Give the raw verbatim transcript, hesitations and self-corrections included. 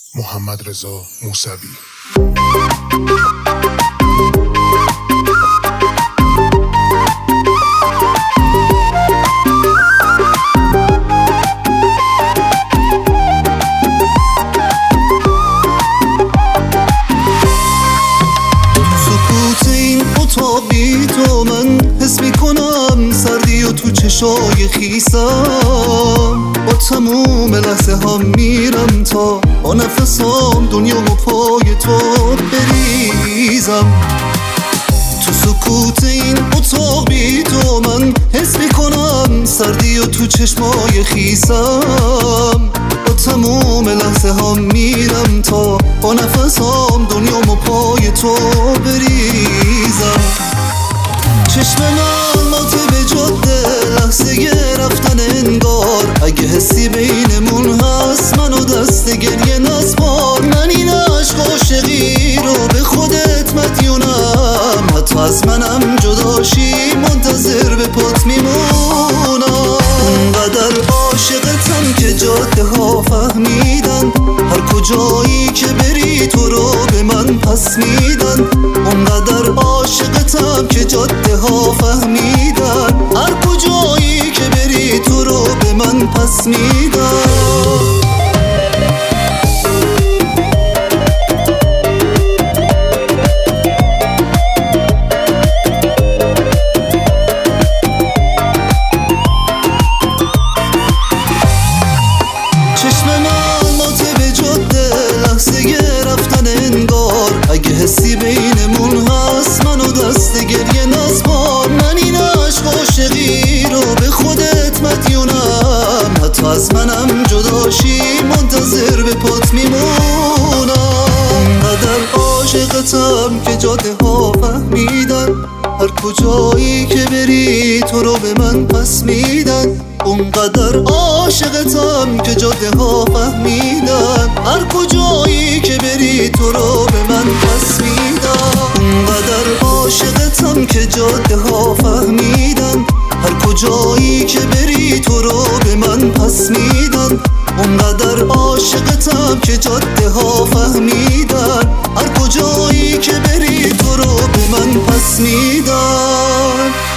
محمدرضا موسوی. بی تو من حس میکنم سردی و تو چشای خیسم، با تموم لحظه ها میرم تا با نفسام دنیا و پای تو بریزم. تو سکوت این اتاق بی تو من حس میکنم سردی و تو چشمای خیسم، با تموم لحظه ها میرم تا با نفسام دنیا و پای تو بریزم. چشم من مات به جاده لحظه رفتن انگار، اگه حسی بینمون هست منو دست گریه نسپار. من این عشق عاشقی رو به خودت مدیونم، حتی از منم جداشی منتظر به پات میمونم. اونقدر عاشقتم که جاده ها فهمیدن هر کجایی که بری تو رو به من پس میدن. اونقدر عاشقتم که جاده ها فهمیدن هر کجایی که بری تو رو به من پس میدن. اگه حسی بینمون هست منو دست گریه نسپار. من این عشق عاشقی رو به خودت مدیونم، حتی از منم جداشی منتظر به پات میمونم. اونقدر عاشقتم که جاده ها فهمیدن هر کجایی که بری تو رو به من پس میدن. اونقدر عاشقتم که جاده ها فهمیدن هر کجایی که بری تو رو به من پس میدن. اونقدر عاشقتم که جاده ها فهمیدن هر کجایی که بری تو رو به من پس میدن. اونقدر عاشقتم که جاده ها فهمیدن هر کجایی که بری تو رو به من پس میدن.